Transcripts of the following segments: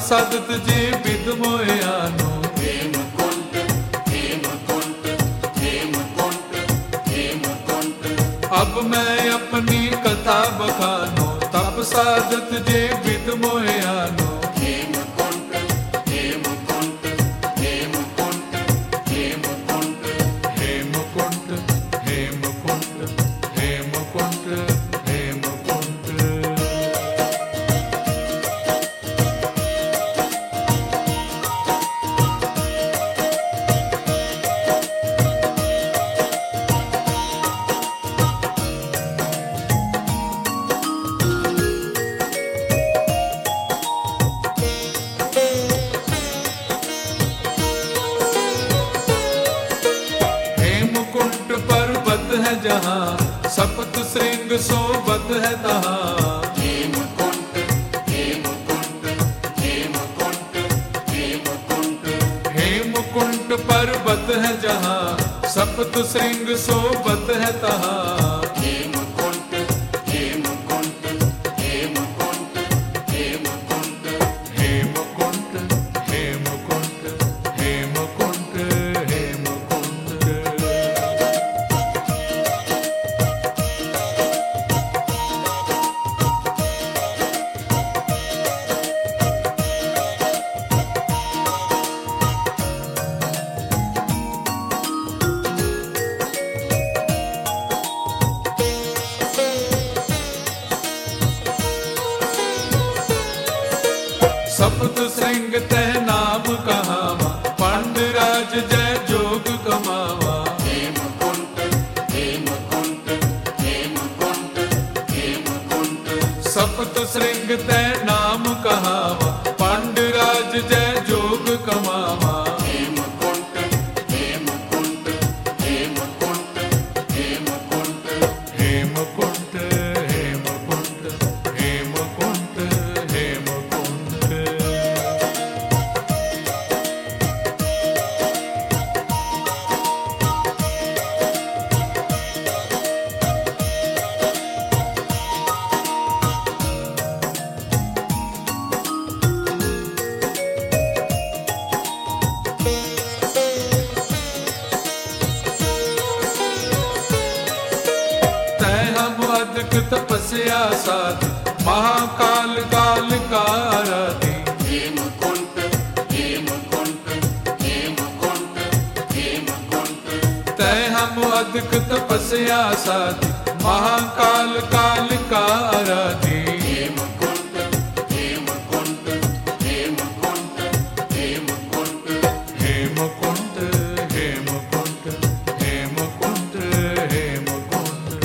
साधत जे विद मोयानो। हेमकुंट हेमकुंट हेमकुंट हेमकुंट। अब मैं अपनी कथा बखानो, तप साधत जे विद मोयानो। हेमकुंट हेमकुंट हेमकुंट हेमकुंट। हेमकुंट हेमकुंट हेमकुंट हेमकुंट। हेमकुंट पर्वत है जहाँ, सप्त श्रृंग सोबत है तहाँ। हेमकुंट हेमकुंट हेमकुंट हेमकुंट। हेमकुंट पर्वत है जहाँ, सप्त श्रृंग सोबत है तहाँ। हेमकुंट हेमकुंट हेमकुंट हेमकुंट। हेमकुंट हेमकुंट हेमकुंट हेमकुंट। सप्त श्रृंग तह नाम कहावा, पांडुराज जय जोग कमावा। हेमकुंट हेमकुंट हेमकुंट हेमकुंट। सप्त श्रृंग तह नाम कहावा, पांडुराज जय जोग कमावा। हेमकुंट हेमकुंट हेमकुंट हेमकुंट। हेमकुंट हेमकुंट हेमकुंट हेमकुंट। तय हम अधिक तपस्या साधि, महाकाल काल का आराधि। हेमकुंट हेमकुंट हेमकुंट हेमकुंट। तय हम अधिक तपस्या साधि, महाकाल काल का आराधि। हेमकुंट हेमकुंट हेमकुंट हेमकुंट। हेमकुंट हेमकुंट हेमकुंट हेमकुंट।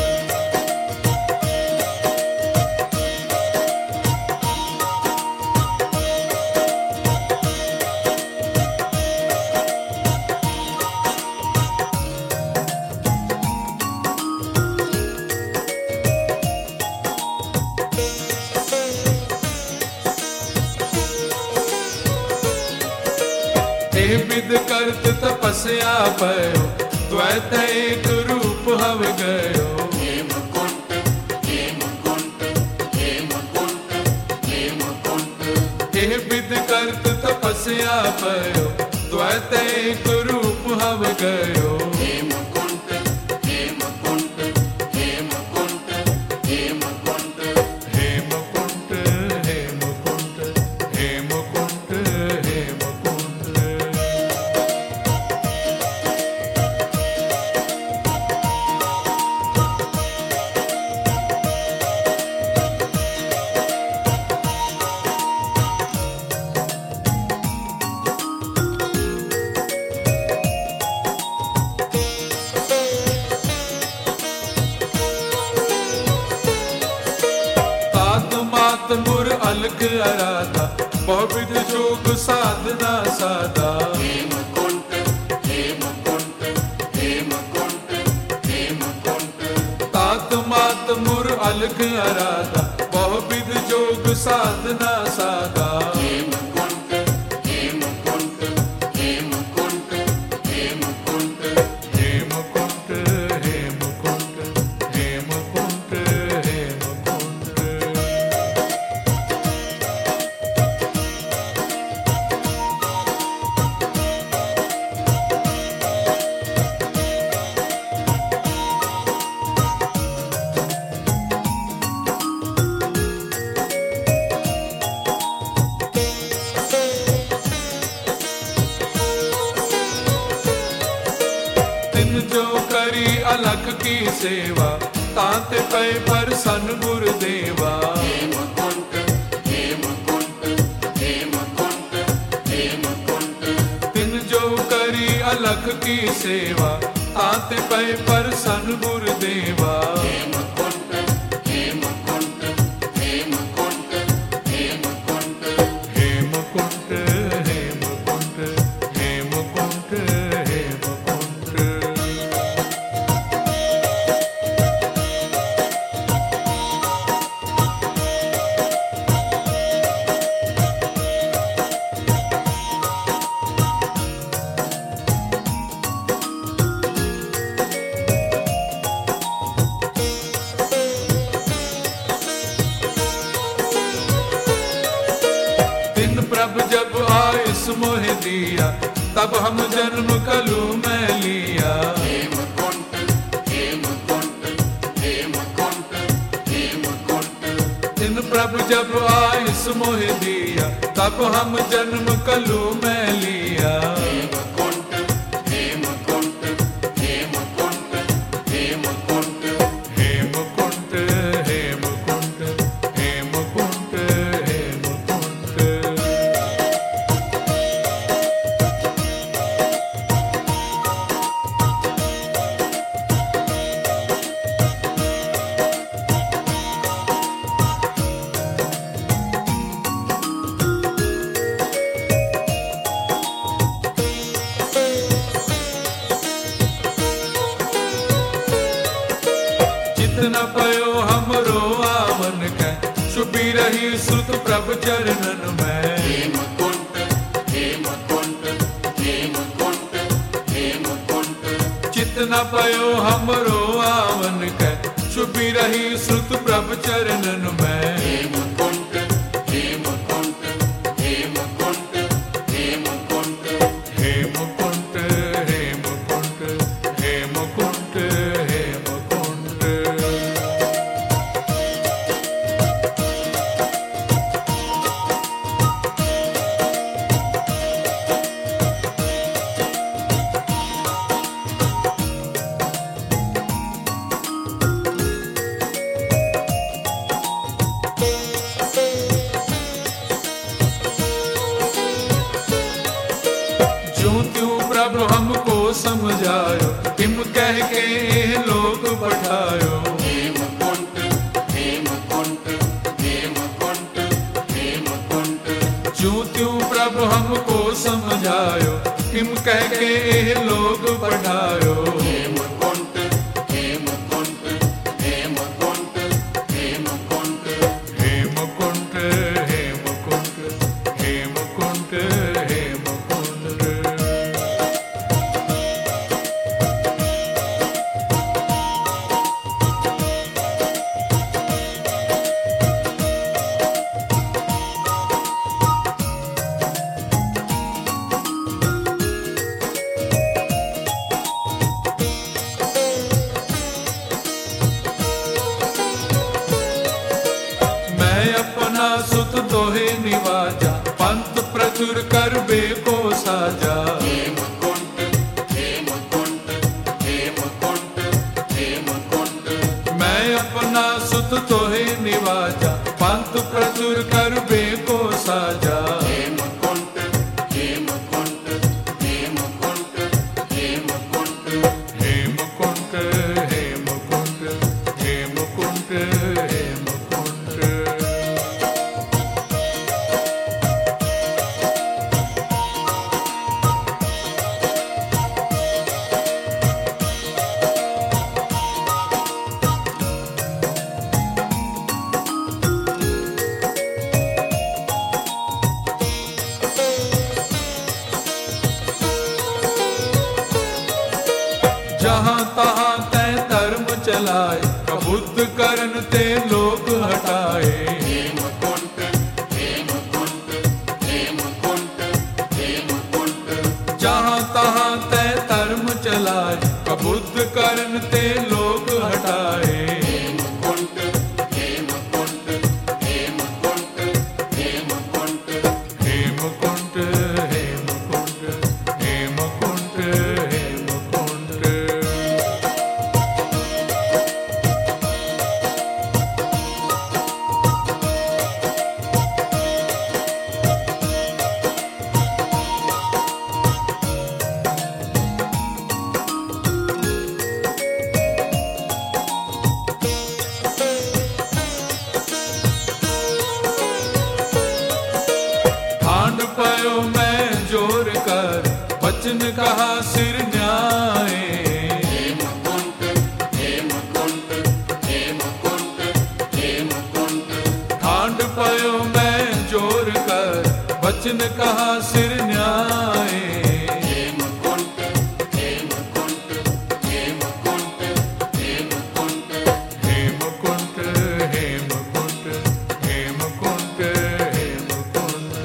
हे विद करत तपस्या पयो, द्वैत एक रूप हव गयो। हेमकुंट हेमकुंट हेमकुंट हेमकुंट। हे विद करत तपस्या पयो, द्वैत एक रूप हव गयो। हेमकुंट हेमकुंट हेमकुंट हेमकुंट। हेमकुंट हेमकुंट हेमकुंट हेमकुंट। मुर अलग आराधा, बहुविध जोग साधना साधा। हेमकुंट हेमकुंट हेमकुंट हेमकुंट। तात मात मुर अलग आराधा, बहुविध जोग साधना साधा। हेमकुंट हेमकुंट हेमकुंट हेमकुंट। हेमकुंट हेमकुंट हेमकुंट हेमकुंट। अलख की सेवा ताते पे पर सन गुरुदेवा हेमकुंट हेमकुंट हेमकुंट हेमकुंट तिन जो करी अलख की सेवा ताते पे पर सन गुरुदेवा हेमकुंट हेमकुंट हेमकुंट हेमकुंट हेमकुंट हेमकुंट हेमकुंट हेमकुंट दिन प्रभ जब आयुष मोह दिया तब हम जन्म कलू में लिया हेमकुंट हेमकुंट हेमकुंट हेमकुंट दिन प्रभ जब आयुष मोह दिया तब हम जन्म कलू में लिया हेमकुंट हेमकुंट हेमकुंट हेमकुंट हेमकुंट हेमकुंट हेमकुंट हेमकुंट जितना पयो हमरो आवन के छुपी रही सुत प्रभ चरणन में हेमकुंट हेमकुंट हेमकुंट हेमकुंट जितना पयो हमरो आवन के छुपी रही सुत प्रभ चरणन में हेमकुंट हेमकुंट हेमकुंट हेमकुंट हेमकुंट हेमकुंट हेमकुंट हेमकुंट ज्यों त्यों प्रभु हमको समझायो हिम कह के लोग बढ़ायो हेमकुंट हेमकुंट हेमकुंट हेमकुंट ज्यों त्यों प्रभु हमको समझायो हिम कह के लोग बढ़ायो हेमकुंट हेमकुंट हेमकुंट हेमकुंट हेमकुंट हेमकुंट हेमकुंट हेमकुंट मैं अपना सुत दोहे निवाजा पंत प्रचुर कर बेको साजा हेमकुंट हेमकुंट हेमकुंट हेमकुंट मैं अपना सुत दोहे निवाजा पंत प्रचुर कर बेको साजा हेमकुंट हेमकुंट हेमकुंट हेमकुंट हेमकुंट हेमकुंट हेमकुंट हेमकुंट जहाँ तहाँ तय धर्म चलाए कबुद्ध करन ते लोग हटाए हेमकुंट हेमकुंट हेमकुंट हेमकुंट जहाँ तहाँ तय धर्म चलाए कबुद्ध करन ते लोग हटाए हेमकुंट हेमकुंट हेमकुंट हेमकुंट हेमकुंट हेमकुंट हेमकुंट हेमकुंट पायो मैं जोर कर, वचन कहा सिर न्याय। हेमकुंट हेमकुंट हेमकुंट हेमकुंट ठांड पायो मैं जोर कर, वचन कहा सिर न्याय। हेमकुंट हेमकुंट हेमकुंट हेमकुंट हेमकुंट हेमकुंट हेमकुंट हेमकुंट।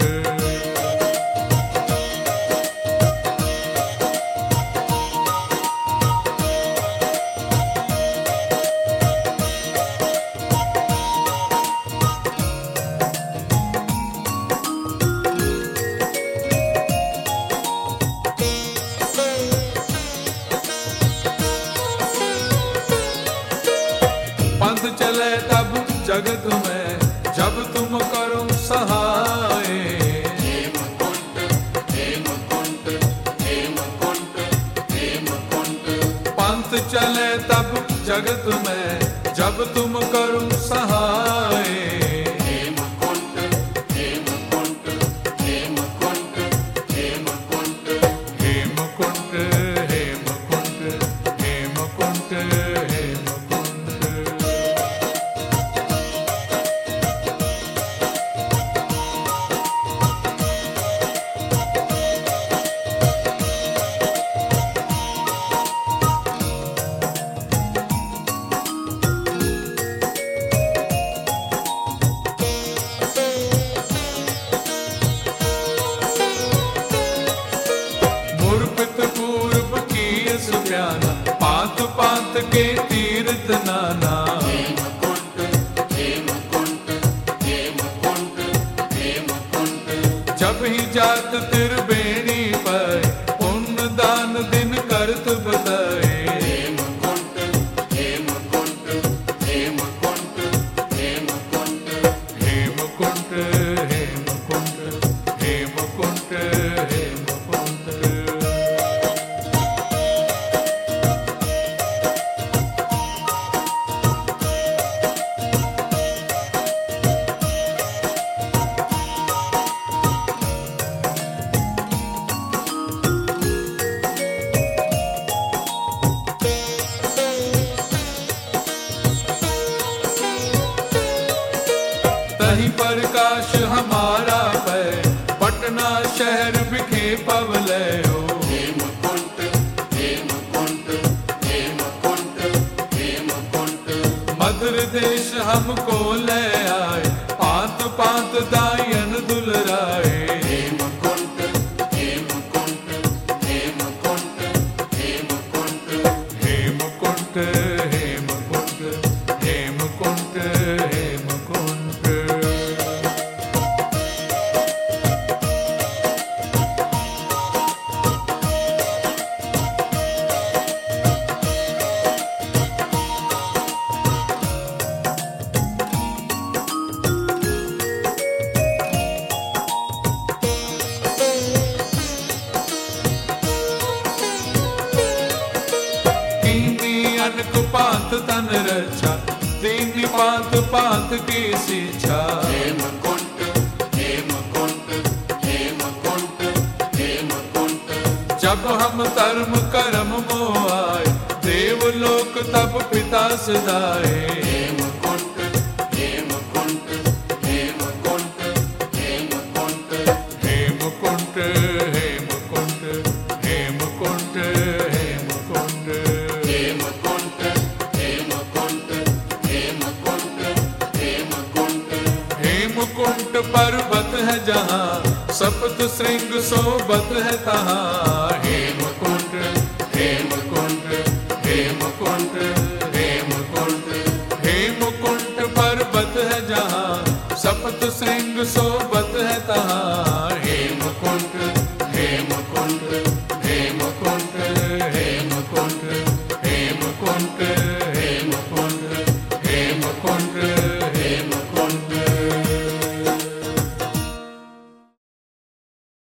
पंथ चले तब जगत में, जब तुम करो सहाय। हेमकुंट हेमकुंट हेमकुंट हेमकुंट पंथ चले तब जगत में, जब तुम करो सहाय। हेमकुंट हेमकुंट हेमकुंट हेमकुंट हेमकुंट हेमकुंट हेमकुंट हेमकुंट। मुर्पित पूर्व की सुख्याना, पात पात के तीर्थ नाना। हेमकुंट हेमकुंट हेमकुंट हेमकुंट जब ही जात त्रिवेणी पर, पुण्य दान दिन करत बताए। हेमकुंट हेमकुंट हेमकुंट हेमकुंट हेमकुंट हेमकुंट हेमकुंट हेमकुंट। तही प्रकाश हमारा पे, पटना शहर बिखे पवले हो। हेमकुंट हेमकुंट हेमकुंट हेमकुंट मधुर देश हमको ले आए, पात पात दायन दुलराए। हेमकुंट हेमकुंट हेमकुंट हेमकुंट हेमकुंट हेमकुंट हेमकुंट हेमकुंट। कीनी अनक पात तन रक्षा, दीनी पात पात की शिक्षा। हेमकुंट हेमकुंट हेमकुंट हेमकुंट जब हम कर्म कर्म मोह आए, देवलोक तब पिता सदाए। हेमकुंट हेमकुंट हेमकुंट हेमकुंट हेमकुंट हेमकुंट हेमकुंट हेमकुंट। हेमकुंट हेमकुंट हेमकुंट हेमकुंट हेमकुंट पर्वत है जहाँ, सप्त श्रृंग सोबत है तहाँ। हेमकुंट हेमकुंट हेमकुंट हेमकुंट। हेमकुंट पर्वत है जहाँ, सप्त श्रृंग सो